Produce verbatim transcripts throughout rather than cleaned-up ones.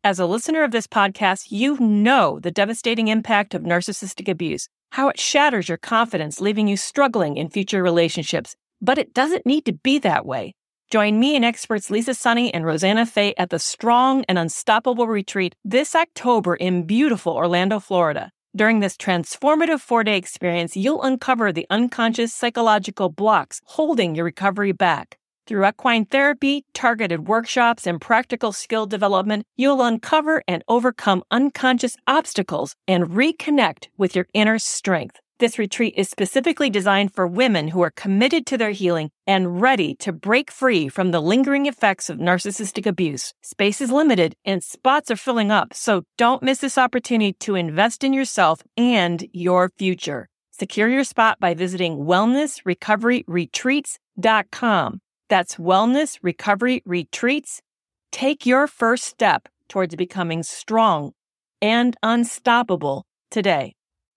As a listener of this podcast, you know the devastating impact of narcissistic abuse, how it shatters your confidence, leaving you struggling in future relationships. But it doesn't need to be that way. Join me and experts Lisa Sunny and Rosanna Fay at the Strong and Unstoppable Retreat this October in beautiful Orlando, Florida. During this transformative four-day experience, you'll uncover the unconscious psychological blocks holding your recovery back. Through equine therapy, targeted workshops, and practical skill development, you'll uncover and overcome unconscious obstacles and reconnect with your inner strength. This retreat is specifically designed for women who are committed to their healing and ready to break free from the lingering effects of narcissistic abuse. Space is limited and spots are filling up, so don't miss this opportunity to invest in yourself and your future. Secure your spot by visiting wellness recovery retreats dot com. That's Wellness Recovery Retreats. Take your first step towards becoming strong and unstoppable today.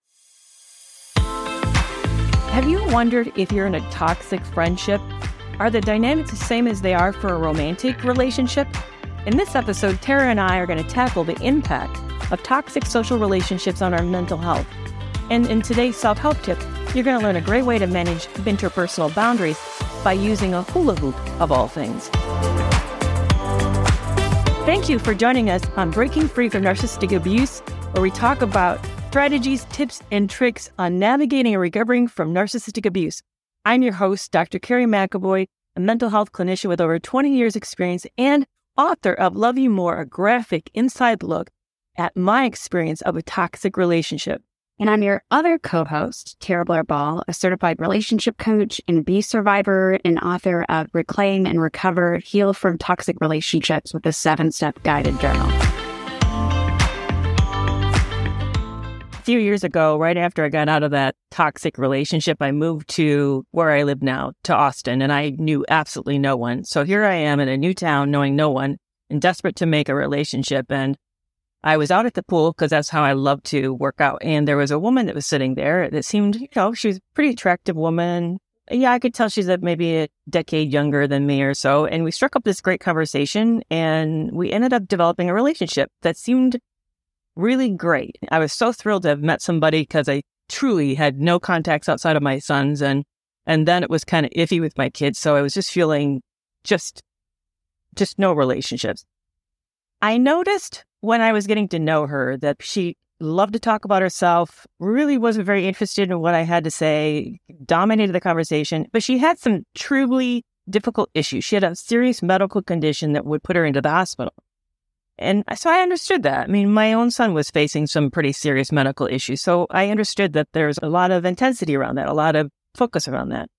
Have you wondered if you're in a toxic friendship? Are the dynamics the same as they are for a romantic relationship? In this episode, Tara and I are going to tackle the impact of toxic social relationships on our mental health. And in today's self-help tip, you're going to learn a great way to manage interpersonal boundaries by using a hula hoop, of all things. Thank you for joining us on Breaking Free from Narcissistic Abuse, where we talk about strategies, tips, and tricks on navigating and recovering from narcissistic abuse. I'm your host, Doctor Carrie McAvoy, a mental health clinician with over twenty years experience and author of Love You More, a graphic inside look at my experience of a toxic relationship. And I'm your other co-host, Tara Blair Ball, a certified relationship coach and abuse survivor and author of Reclaim and Recover, Heal from Toxic Relationships with a seven-step guided journal. A few years ago, right after I got out of that toxic relationship, I moved to where I live now, to Austin, and I knew absolutely no one. So here I am in a new town, knowing no one, and desperate to make a relationship. And I was out at the pool because that's how I love to work out. And there was a woman that was sitting there that seemed, you know, she was a pretty attractive woman. Yeah, I could tell she's maybe a decade younger than me or so. And we struck up this great conversation and we ended up developing a relationship that seemed really great. I was so thrilled to have met somebody because I truly had no contacts outside of my sons. And, and then it was kind of iffy with my kids. So I was just feeling just, just no relationships. I noticed when I was getting to know her that she loved to talk about herself, really wasn't very interested in what I had to say, dominated the conversation, but she had some truly difficult issues. She had a serious medical condition that would put her into the hospital. And so I understood that. I mean, my own son was facing some pretty serious medical issues. So I understood that there's a lot of intensity around that, a lot of focus around that.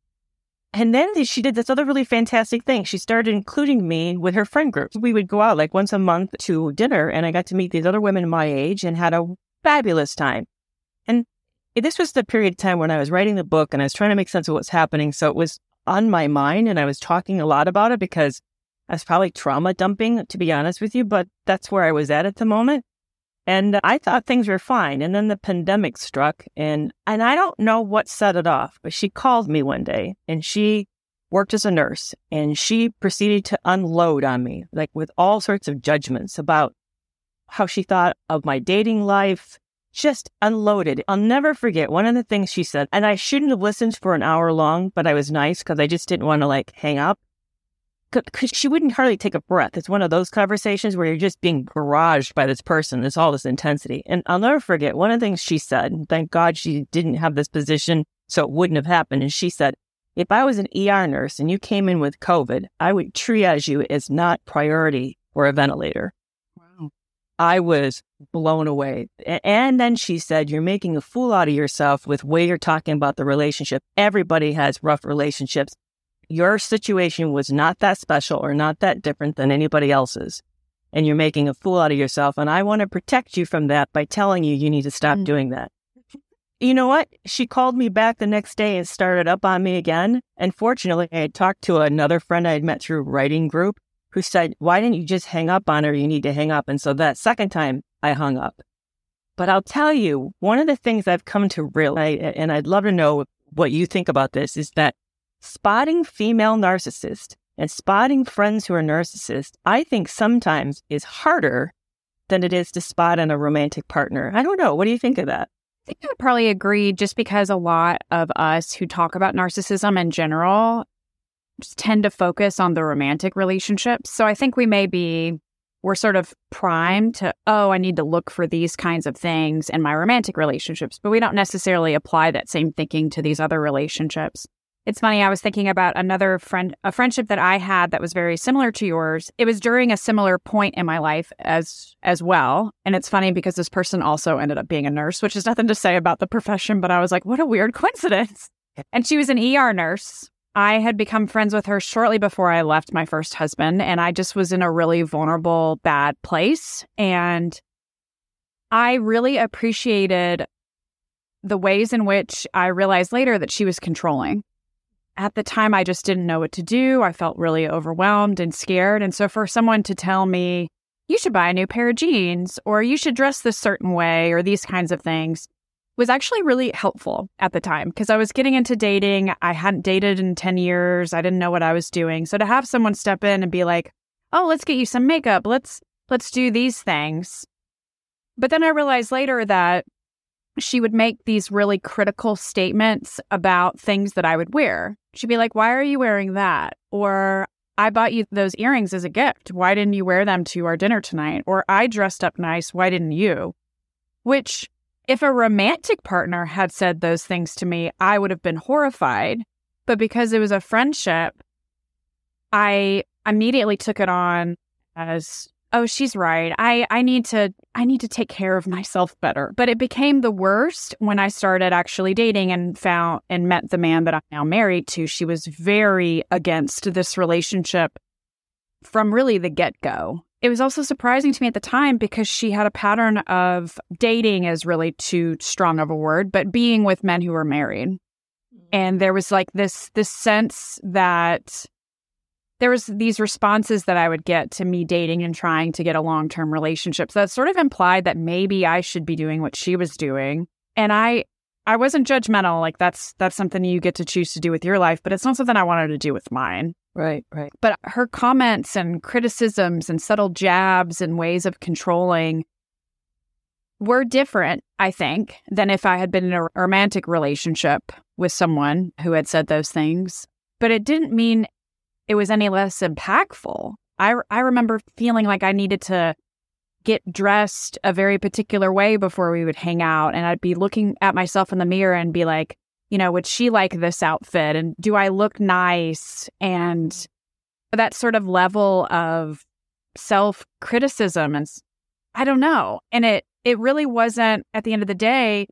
And then she did this other really fantastic thing. She started including me with her friend group. We would go out like once a month to dinner, and I got to meet these other women my age and had a fabulous time. And this was the period of time when I was writing the book and I was trying to make sense of what's happening. So it was on my mind and I was talking a lot about it because I was probably trauma dumping, to be honest with you, but that's where I was at at the moment. And I thought things were fine. And then the pandemic struck and, and I don't know what set it off, but she called me one day and she worked as a nurse and she proceeded to unload on me, like with all sorts of judgments about how she thought of my dating life, just unloaded. I'll never forget one of the things she said, and I shouldn't have listened for an hour long, but I was nice because I just didn't want to like hang up. Because she wouldn't hardly take a breath. It's one of those conversations where you're just being barraged by this person. There's all this intensity. And I'll never forget one of the things she said, and thank God she didn't have this position so it wouldn't have happened. And she said, if I was an E R nurse and you came in with COVID, I would triage you as not priority or a ventilator. Wow. I was blown away. And then she said, you're making a fool out of yourself with the way you're talking about the relationship. Everybody has rough relationships. Your situation was not that special or not that different than anybody else's. And you're making a fool out of yourself. And I want to protect you from that by telling you you need to stop mm. doing that. You know what? She called me back the next day and started up on me again. And fortunately, I had talked to another friend I had met through a writing group who said, why didn't you just hang up on her? You need to hang up. And so that second time I hung up. But I'll tell you, one of the things I've come to realize, and I'd love to know what you think about this, is that spotting female narcissists and spotting friends who are narcissists, I think sometimes is harder than it is to spot on a romantic partner. I don't know. What do you think of that? I think I would probably agree, just because a lot of us who talk about narcissism in general just tend to focus on the romantic relationships. So I think we may be, we're sort of primed to, oh, I need to look for these kinds of things in my romantic relationships, but we don't necessarily apply that same thinking to these other relationships. It's funny, I was thinking about another friend, a friendship that I had that was very similar to yours. It was during a similar point in my life as as well. And it's funny because this person also ended up being a nurse, which is nothing to say about the profession, but I was like, what a weird coincidence. And she was an E R nurse. I had become friends with her shortly before I left my first husband, and I just was in a really vulnerable, bad place. And I really appreciated the ways in which I realized later that she was controlling. At the time, I just didn't know what to do. I felt really overwhelmed and scared. And so for someone to tell me, you should buy a new pair of jeans, or you should dress this certain way, or these kinds of things, was actually really helpful at the time, because I was getting into dating. I hadn't dated in ten years. I didn't know what I was doing. So to have someone step in and be like, oh, let's get you some makeup. Let's let's do these things. But then I realized later that she would make these really critical statements about things that I would wear. She'd be like, why are you wearing that? Or, I bought you those earrings as a gift. Why didn't you wear them to our dinner tonight? Or, I dressed up nice. Why didn't you? Which, if a romantic partner had said those things to me, I would have been horrified. But because it was a friendship, I immediately took it on as, oh, she's right. I, I need to I need to take care of myself better. But it became the worst when I started actually dating and found and met the man that I'm now married to. She was very against this relationship from really the get-go. It was also surprising to me at the time because she had a pattern of dating is really too strong of a word, but being with men who were married. And there was like this this sense that there was these responses that I would get to me dating and trying to get a long-term relationship. So that sort of implied that maybe I should be doing what she was doing. And I I wasn't judgmental. Like that's that's something you get to choose to do with your life, but it's not something I wanted to do with mine. Right, right. But her comments and criticisms and subtle jabs and ways of controlling were different, I think, than if I had been in a romantic relationship with someone who had said those things. But it didn't mean it was any less impactful. I, I remember feeling like I needed to get dressed a very particular way before we would hang out. And I'd be looking at myself in the mirror and be like, you know, would she like this outfit? And do I look nice? And that sort of level of self-criticism. And I don't know. And it, it really wasn't, at the end of the day,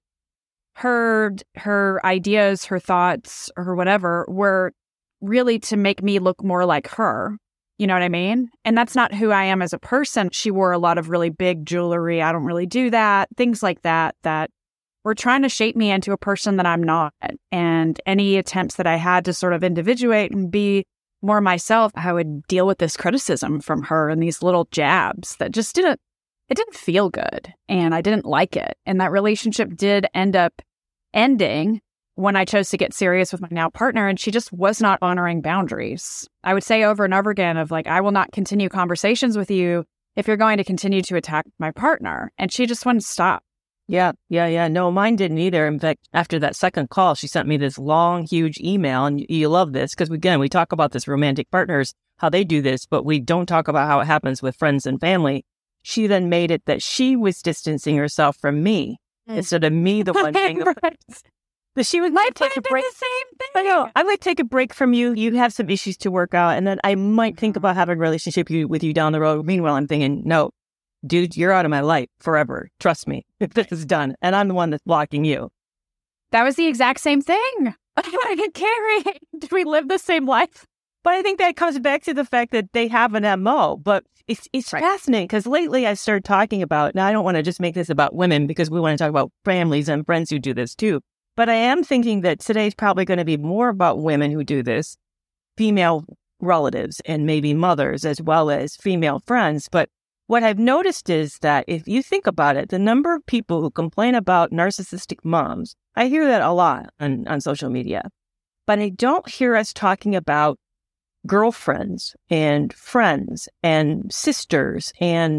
her, her ideas, her thoughts, or whatever were really to make me look more like her. You know what I mean? And that's not who I am as a person. She wore a lot of really big jewelry. I don't really do that. Things like that, that were trying to shape me into a person that I'm not. And any attempts that I had to sort of individuate and be more myself, I would deal with this criticism from her and these little jabs that just didn't, it didn't feel good. And I didn't like it. And that relationship did end up ending when I chose to get serious with my now partner, and she just was not honoring boundaries. I would say over and over again of like, I will not continue conversations with you if you're going to continue to attack my partner. And she just wouldn't stop. Yeah, yeah, yeah. No, mine didn't either. In fact, after that second call, she sent me this long, huge email. And you love this because, again, we talk about this romantic partners, how they do this, but we don't talk about how it happens with friends and family. She then made it that she was distancing herself from me mm. instead of me, the one being the But she would might take a break. The same thing. I know. I would take a break from you. You have some issues to work out, and then I might think about having a relationship with you down the road. Meanwhile, I'm thinking, no, dude, you're out of my life forever. Trust me, this is done, and I'm the one that's blocking you. That was the exact same thing. Carrie, did we live the same life? But I think that comes back to the fact that they have an M O. But it's it's right. fascinating because lately I started talking about. Now I don't want to just make this about women because we want to talk about families and friends who do this too. But I am thinking that today's probably going to be more about women who do this, female relatives and maybe mothers as well as female friends. But what I've noticed is that if you think about it, the number of people who complain about narcissistic moms, I hear that a lot on, on social media. But I don't hear us talking about girlfriends and friends and sisters and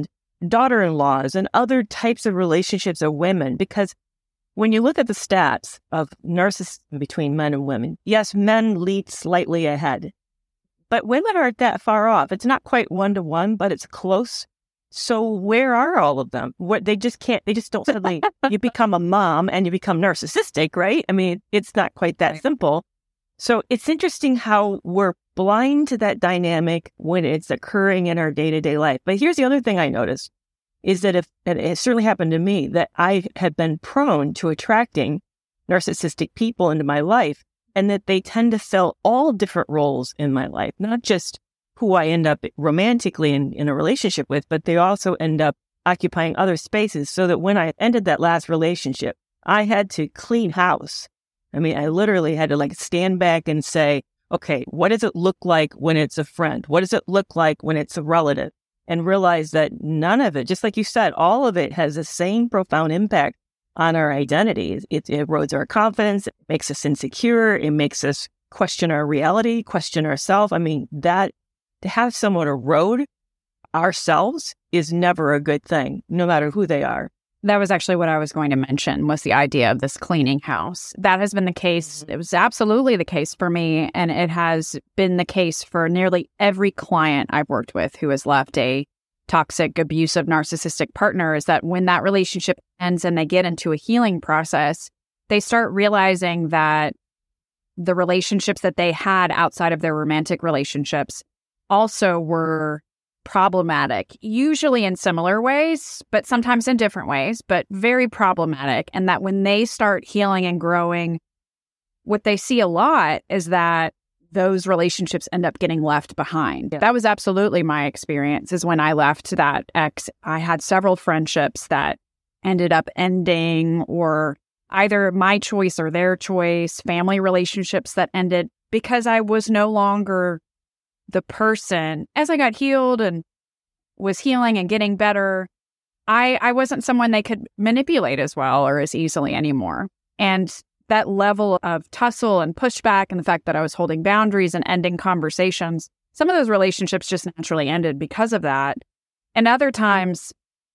daughter-in-laws and other types of relationships of women. Because when you look at the stats of narcissism between men and women, yes, men lead slightly ahead, but women aren't that far off. It's not quite one-to-one, but it's close. So where are all of them? What they just can't, they just don't suddenly, you become a mom and you become narcissistic, right? I mean, it's not quite that simple. So it's interesting how we're blind to that dynamic when it's occurring in our day-to-day life. But here's the other thing I noticed is that if, and it certainly happened to me, that I have been prone to attracting narcissistic people into my life, and that they tend to fill all different roles in my life, not just who I end up romantically in, in a relationship with, but they also end up occupying other spaces, so that when I ended that last relationship, I had to clean house. I mean, I literally had to like stand back and say, okay, what does it look like when it's a friend? What does it look like when it's a relative? And realize that none of it, just like you said, all of it has the same profound impact on our identities. It, it erodes our confidence, it makes us insecure, it makes us question our reality, question ourselves. I mean, that to have someone erode ourselves is never a good thing, no matter who they are. That was actually what I was going to mention, was the idea of this cleaning house. That has been the case. It was absolutely the case for me. And it has been the case for nearly every client I've worked with who has left a toxic, abusive, narcissistic partner, is that when that relationship ends and they get into a healing process, they start realizing that the relationships that they had outside of their romantic relationships also were problematic, usually in similar ways, but sometimes in different ways, but very problematic. And that when they start healing and growing, what they see a lot is that those relationships end up getting left behind. Yeah. That was absolutely my experience, is when I left that ex, I had several friendships that ended up ending, or either my choice or their choice, family relationships that ended because I was no longer the person. As I got healed and was healing and getting better, I, I wasn't someone they could manipulate as well or as easily anymore. And that level of tussle and pushback, and the fact that I was holding boundaries and ending conversations, some of those relationships just naturally ended because of that. And other times,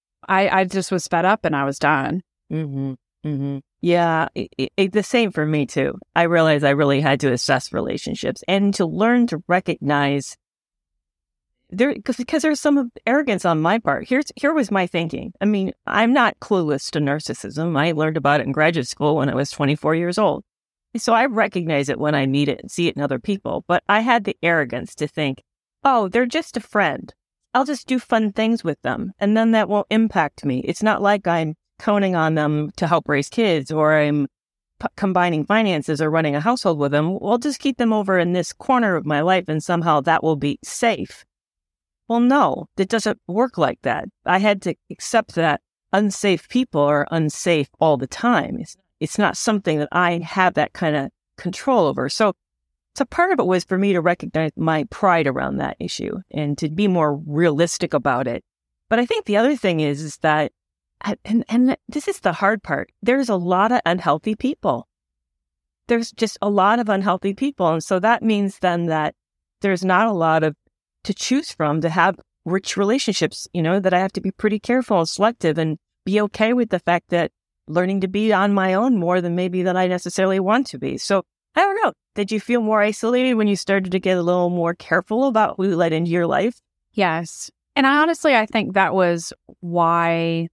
I, I just was fed up and I was done. Mm-hmm. Mm-hmm. Yeah, it, it, the same for me too. I realized I really had to assess relationships and to learn to recognize there, because because there's some arrogance on my part. Here's here was my thinking. I mean, I'm not clueless to narcissism. I learned about it in graduate school when I was twenty-four years old, so I recognize it when I meet it and see it in other people. But I had the arrogance to think, oh, they're just a friend. I'll just do fun things with them, and then that won't impact me. It's not like I'm counting on them to help raise kids, or I'm p- combining finances or running a household with them. We'll just keep them over in this corner of my life and somehow that will be safe. Well, no, it doesn't work like that. I had to accept that unsafe people are unsafe all the time. It's, it's not something that I have that kind of control over. So, so part of it was for me to recognize my pride around that issue and to be more realistic about it. But I think the other thing is, is that And and this is the hard part. There's a lot of unhealthy people. There's just a lot of unhealthy people. And so that means then that there's not a lot of to choose from to have rich relationships, you know, that I have to be pretty careful and selective and be okay with the fact that learning to be on my own more than maybe than I necessarily want to be. So I don't know. Did you feel more isolated when you started to get a little more careful about who let into your life? Yes. And I honestly, I think that was why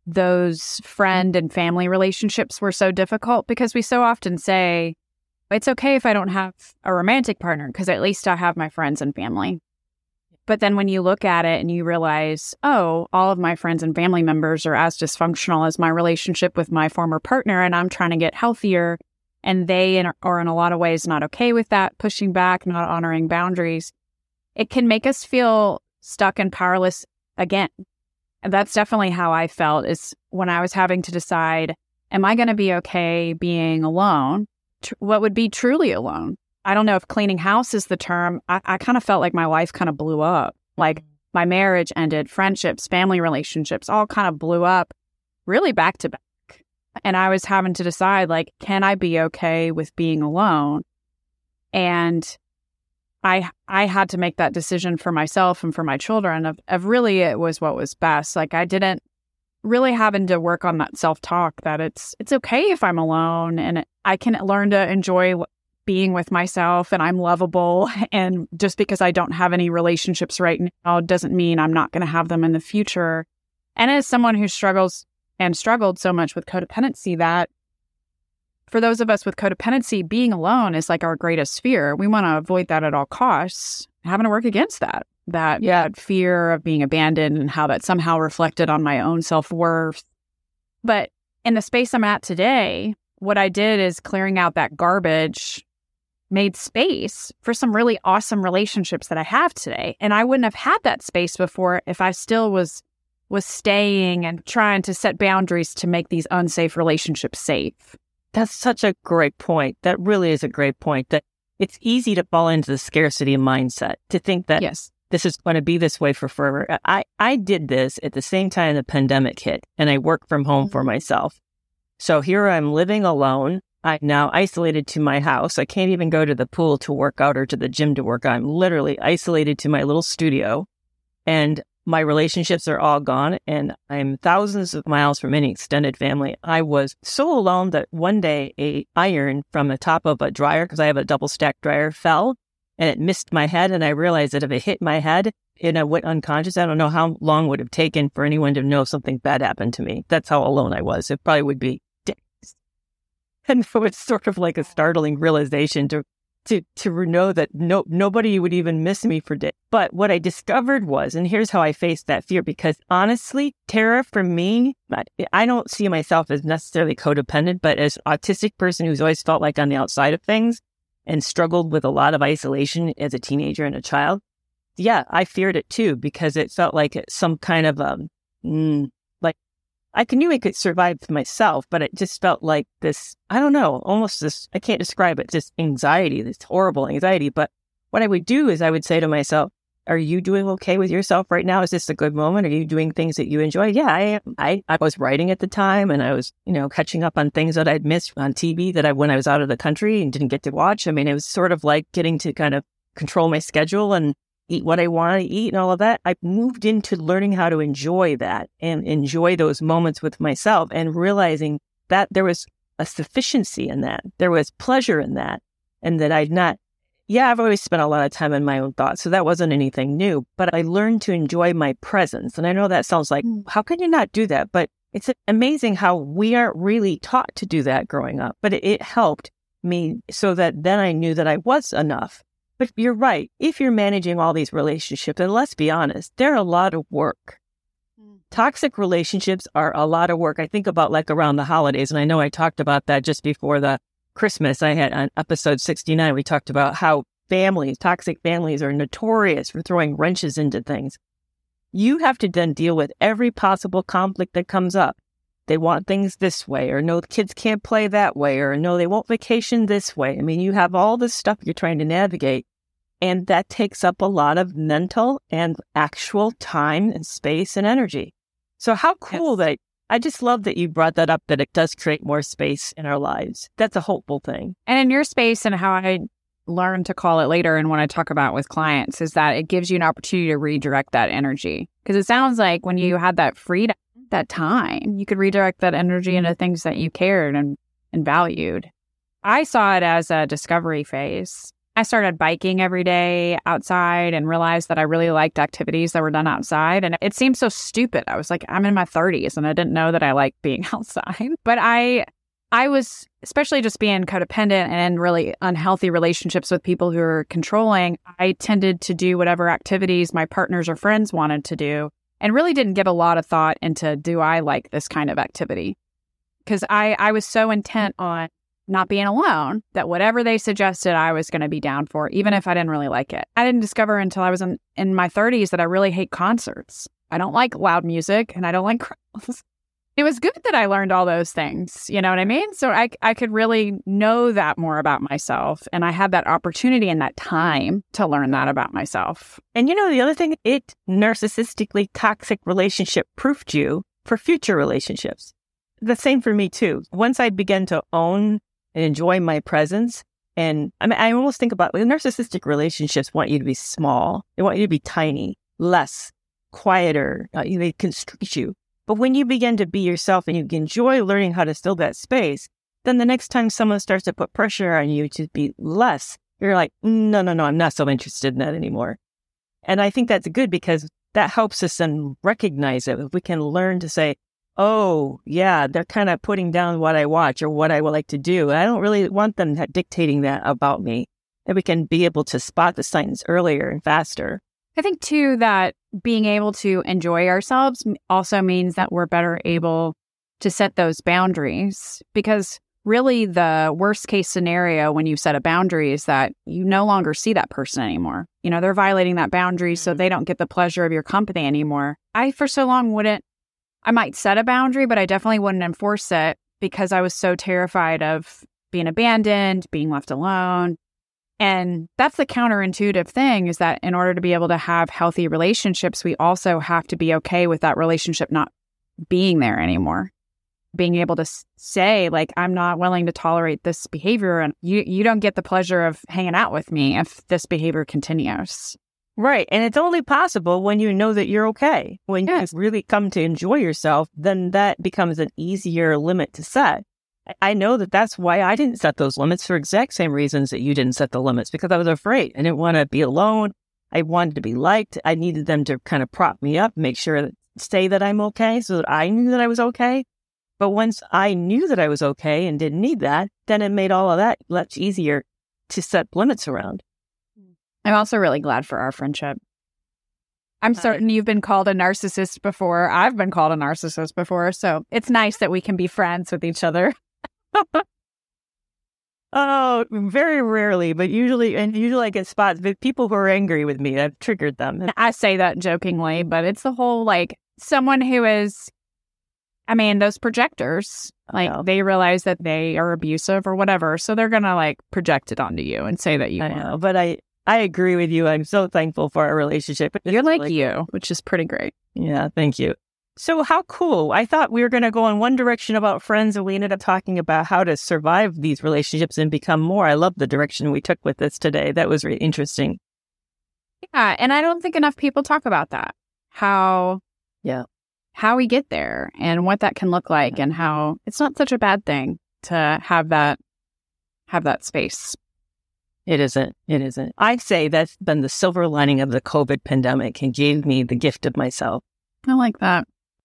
those friend and family relationships were so difficult, because we so often say, it's okay if I don't have a romantic partner because at least I have my friends and family. But then when you look at it and you realize, oh, all of my friends and family members are as dysfunctional as my relationship with my former partner, and I'm trying to get healthier, and they are in a lot of ways not okay with that, pushing back, not honoring boundaries, it can make us feel stuck and powerless again. And that's definitely how I felt, is when I was having to decide, am I going to be okay being alone? Tr- what would be truly alone? I don't know if cleaning house is the term. I, I kind of felt like my life kind of blew up. Like my marriage ended, friendships, family relationships, all kind of blew up really back to back. And I was having to decide, like, can I be okay with being alone? And I I had to make that decision for myself and for my children of, of really it was what was best. Like I didn't really having to work on that self-talk that it's it's okay if I'm alone and I can learn to enjoy being with myself and I'm lovable. And just because I don't have any relationships right now doesn't mean I'm not going to have them in the future. And as someone who struggles and struggled so much with codependency, that for those of us with codependency, being alone is like our greatest fear. We want to avoid that at all costs, having to work against that, that, Yeah. that fear of being abandoned and how that somehow reflected on my own self-worth. But in the space I'm at today, what I did is clearing out that garbage made space for some really awesome relationships that I have today. And I wouldn't have had that space before if I still was was staying and trying to set boundaries to make these unsafe relationships safe. That's such a great point. That really is a great point. That it's easy to fall into the scarcity mindset, to think that Yes. this is going to be this way for forever. I, I did this at the same time the pandemic hit, and I worked from home for myself. So here I'm living alone. I'm now isolated to my house. I can't even go to the pool to work out or to the gym to work out. I'm literally isolated to my little studio, and my relationships are all gone, and I'm thousands of miles from any extended family. I was so alone that one day a iron from the top of a dryer, because I have a double stack dryer, fell and it missed my head. And I realized that if it hit my head and I went unconscious, I don't know how long it would have taken for anyone to know something bad happened to me. That's how alone I was. It probably would be days. And so it's sort of like a startling realization to to to know that no nobody would even miss me for days. But what I discovered was, and here's how I faced that fear, because honestly, Tara, for me, I don't see myself as necessarily codependent, but as an autistic person who's always felt like on the outside of things and struggled with a lot of isolation as a teenager and a child. Yeah, I feared it too, because it felt like some kind of, um, mm, like I knew I could survive myself, but it just felt like this, I don't know, almost this, I can't describe it, this anxiety, this horrible anxiety. But what I would do is I would say to myself, are you doing okay with yourself right now? Is this a good moment? Are you doing things that you enjoy? Yeah, I am. I, I was writing at the time, and I was, you know, catching up on things that I'd missed on T V that I, when I was out of the country and didn't get to watch. I mean, it was sort of like getting to kind of control my schedule and eat what I want to eat and all of that. I moved into learning how to enjoy that and enjoy those moments with myself, and realizing that there was a sufficiency in that. There was pleasure in that, and that I'd not, yeah, I've always spent a lot of time in my own thoughts, so that wasn't anything new, but I learned to enjoy my presence. And I know that sounds like, how can you not do that? But it's amazing how we aren't really taught to do that growing up, but it, it helped me so that then I knew that I was enough. But you're right. If you're managing all these relationships, and let's be honest, they're a lot of work. Mm. Toxic relationships are a lot of work. I think about like around the holidays, and I know I talked about that just before the Christmas. I had on episode sixty-nine, we talked about how families, toxic families are notorious for throwing wrenches into things. You have to then deal with every possible conflict that comes up. They want things this way, or no, the kids can't play that way, or no, they won't vacation this way. I mean, you have all this stuff you're trying to navigate. And that takes up a lot of mental and actual time and space and energy. So how cool yes. that, I just love that you brought that up, that it does create more space in our lives. That's a hopeful thing. And in your space, and how I learn to call it later, and when I talk about with clients, is that it gives you an opportunity to redirect that energy. Because it sounds like when you had that freedom, that time, you could redirect that energy into things that you cared and, and valued. I saw it as a discovery phase. I started biking every day outside and realized that I really liked activities that were done outside. And it seemed so stupid. I was like, I'm in my thirties and I didn't know that I liked being outside. But I I was, especially just being codependent and in really unhealthy relationships with people who are controlling, I tended to do whatever activities my partners or friends wanted to do, and really didn't give a lot of thought into, do I like this kind of activity? Because I, I was so intent on not being alone, that whatever they suggested, I was going to be down for, even if I didn't really like it. I didn't discover until I was in, in my thirties that I really hate concerts. I don't like loud music, and I don't like crowds. It was good that I learned all those things, you know what I mean? So I, I could really know that more about myself, and I had that opportunity and that time to learn that about myself. And you know, the other thing, it narcissistically toxic relationship proofed you for future relationships. The same for me too. Once I began to own and enjoy my presence And I mean, I almost think about like, narcissistic relationships want you to be small. They want you to be tiny, less, quieter. Uh, they constrict you. But when you begin to be yourself and you enjoy learning how to fill that space, then the next time someone starts to put pressure on you to be less, you're like, no, no, no, I'm not so interested in that anymore. And I think that's good because that helps us then recognize it. If we can learn to say, oh, yeah, they're kind of putting down what I watch or what I would like to do. I don't really want them dictating that about me. And we can be able to spot the signs earlier and faster. I think, too, that being able to enjoy ourselves also means that we're better able to set those boundaries, because really the worst case scenario when you set a boundary is that you no longer see that person anymore. You know, they're violating that boundary, so they don't get the pleasure of your company anymore. I, for so long, wouldn't, I might set a boundary, but I definitely wouldn't enforce it because I was so terrified of being abandoned, being left alone. And that's the counterintuitive thing, is that in order to be able to have healthy relationships, we also have to be okay with that relationship not being there anymore. Being able to say, like, I'm not willing to tolerate this behavior, and you, you don't get the pleasure of hanging out with me if this behavior continues. Right. And it's only possible when you know that you're okay. When yes. you really come to enjoy yourself, then that becomes an easier limit to set. I know that that's why I didn't set those limits, for exact same reasons that you didn't set the limits, because I was afraid. I didn't want to be alone. I wanted to be liked. I needed them to kind of prop me up, make sure that say that I'm okay, so that I knew that I was okay. But once I knew that I was okay and didn't need that, then it made all of that much easier to set limits around. I'm also really glad for our friendship. I'm certain you've been called a narcissist before. I've been called a narcissist before. So it's nice that we can be friends with each other. Oh, very rarely, but usually, and usually I get spots with people who are angry with me. I've triggered them. I say that jokingly, but it's the whole, like, someone who is, I mean, those projectors, like, yeah. they realize that they are abusive or whatever. So they're going to, like, project it onto you and say that you I are. know, but I, I agree with you. I'm so thankful for our relationship. You're like really you, which is pretty great. Yeah, thank you. So how cool. I thought we were going to go in one direction about friends, and we ended up talking about how to survive these relationships and become more. I love the direction we took with this today. That was really interesting. Yeah, and I don't think enough people talk about that. How, yeah, how we get there and what that can look like, and how it's not such a bad thing to have that, have that space. It isn't. It isn't. I'd say that's been the silver lining of the COVID pandemic and gave me the gift of myself. I like that.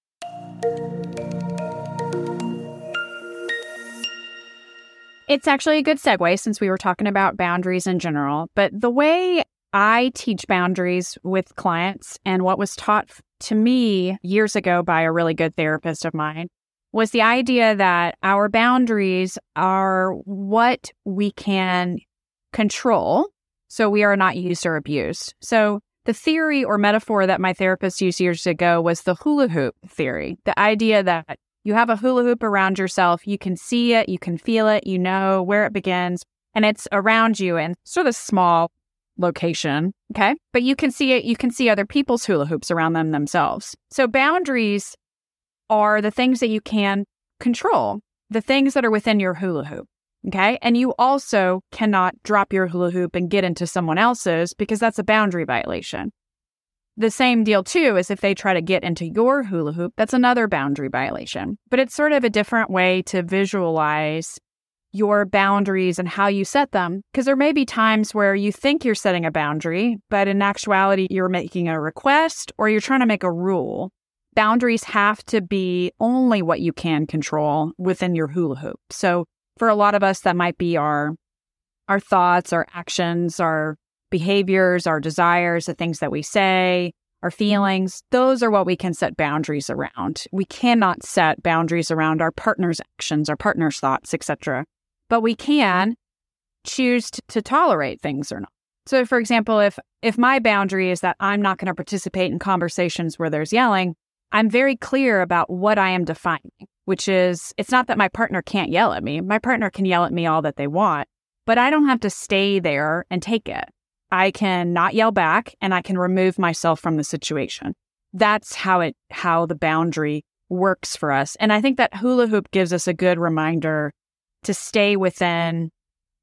It's actually a good segue, since we were talking about boundaries in general. But the way I teach boundaries with clients, and what was taught to me years ago by a really good therapist of mine, was the idea that our boundaries are what we can control, so we are not used or abused. So the theory or metaphor that my therapist used years ago was the hula hoop theory. The idea that you have a hula hoop around yourself, you can see it, you can feel it, you know where it begins, and it's around you in sort of small location, okay? But you can see it, you can see other people's hula hoops around them themselves. So boundaries are the things that you can control, the things that are within your hula hoop. Okay. And you also cannot drop your hula hoop and get into someone else's, because that's a boundary violation. The same deal, too, is if they try to get into your hula hoop, that's another boundary violation. But it's sort of a different way to visualize your boundaries and how you set them, because there may be times where you think you're setting a boundary, but in actuality, you're making a request or you're trying to make a rule. Boundaries have to be only what you can control within your hula hoop. So for a lot of us, that might be our our thoughts, our actions, our behaviors, our desires, the things that we say, our feelings. Those are what we can set boundaries around. We cannot set boundaries around our partner's actions, our partner's thoughts, et cetera. But we can choose to, to tolerate things or not. So, for example, if if my boundary is that I'm not going to participate in conversations where there's yelling, I'm very clear about what I am defining, which is, it's not that my partner can't yell at me. My partner can yell at me all that they want, but I don't have to stay there and take it. I can not yell back, and I can remove myself from the situation. That's how it, how the boundary works for us. And I think that hula hoop gives us a good reminder to stay within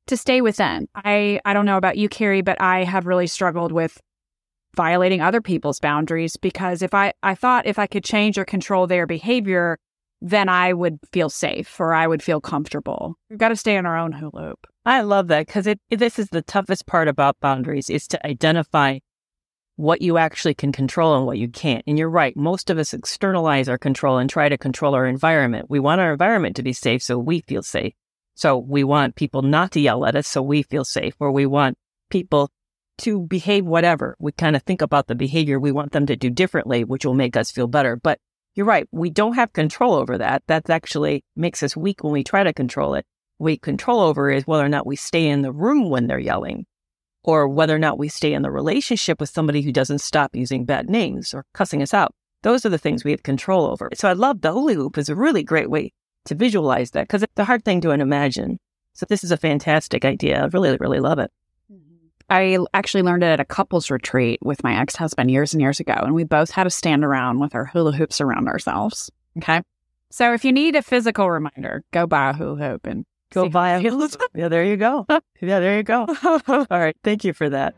to stay within. I, I don't know about you, Carrie, but I have really struggled with violating other people's boundaries because if I, I thought if I could change or control their behavior, then I would feel safe or I would feel comfortable. We've got to stay in our own hula hoop. I love that because it, this is the toughest part about boundaries is to identify what you actually can control and what you can't. And you're right. Most of us externalize our control and try to control our environment. We want our environment to be safe so we feel safe. So we want people not to yell at us so we feel safe, or we want people to behave whatever. We kind of think about the behavior we want them to do differently, which will make us feel better. But you're right. We don't have control over that. That actually makes us weak when we try to control it. What we control over is whether or not we stay in the room when they're yelling, or whether or not we stay in the relationship with somebody who doesn't stop using bad names or cussing us out. Those are the things we have control over. So I love the hula hoop is a really great way to visualize that because it's a hard thing to imagine. So this is a fantastic idea. I really, really love it. I actually learned it at a couples retreat with my ex-husband years and years ago, and we both had to stand around with our hula hoops around ourselves. Okay. So if you need a physical reminder, go buy a hula hoop and go buy a hula hoop. Yeah, there you go. Yeah, there you go. All right. Thank you for that.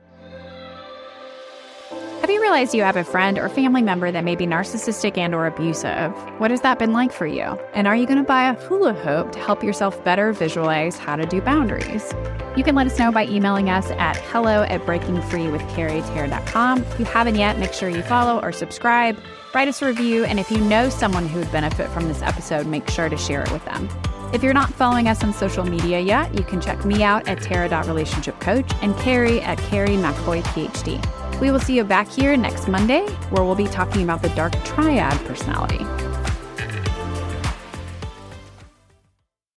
Have you realized you have a friend or family member that may be narcissistic and or abusive? What has that been like for you? And are you going to buy a hula hoop to help yourself better visualize how to do boundaries? You can let us know by emailing us at hello at breaking free with carrie tara dot com. If you haven't yet, make sure you follow or subscribe, write us a review, and if you know someone who would benefit from this episode, make sure to share it with them. If you're not following us on social media yet, you can check me out at tara dot relationship coach and Carrie at Carrie McCoy, P H D. We will see you back here next Monday, where we'll be talking about the dark triad personality.